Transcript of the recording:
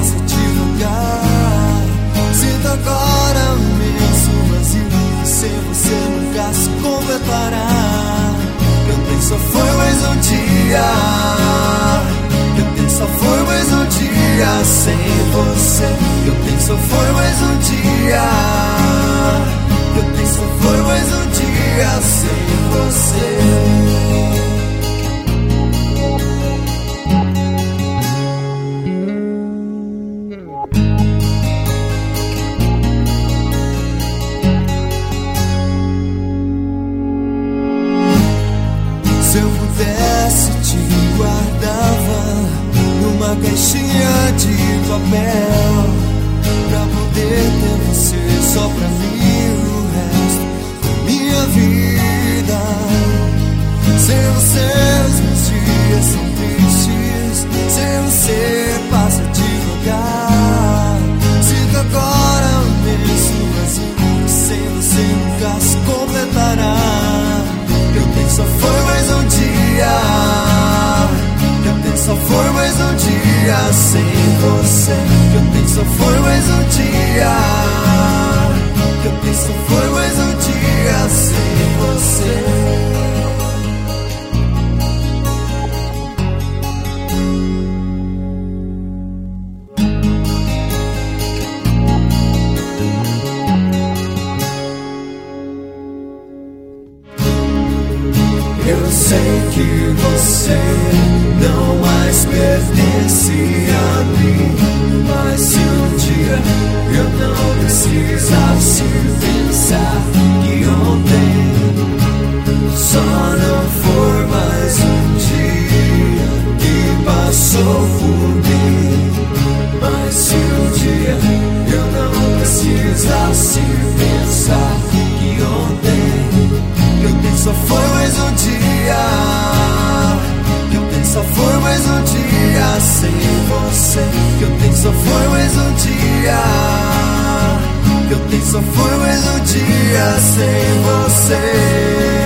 passa devagar. Sinto agora um imenso vazio, sem você nunca se completará. Meu tempo só foi mais um dia, meu tempo só foi mais um dia sem você. Meu tempo só foi mais um dia, meu tempo só foi mais um dia sem você. Se eu pudesse te guardava numa caixinha de papel, pra poder ter você só pra mim o resto da minha vida. Sem você os meus dias são tristes, sem você passa devagar. Sinto agora o imenso vazio, sem você nunca se completará. Meu tempo só foi mais um dia, meu tempo só foi mais um dia sem você. Meu tempo só foi mais um dia, meu tempo só foi mais um dia sem você. Eu sei que você não mais pertence a mim, mas se um dia eu não precisasse pensar que ontem só não for mais um dia que passou por mim, mas se um dia eu não precisasse pensar que ontem meu tempo só foi mais um dia, meu tempo só foi mais um dia sem você. Meu tempo só foi mais um dia, meu tempo só foi mais um dia sem você.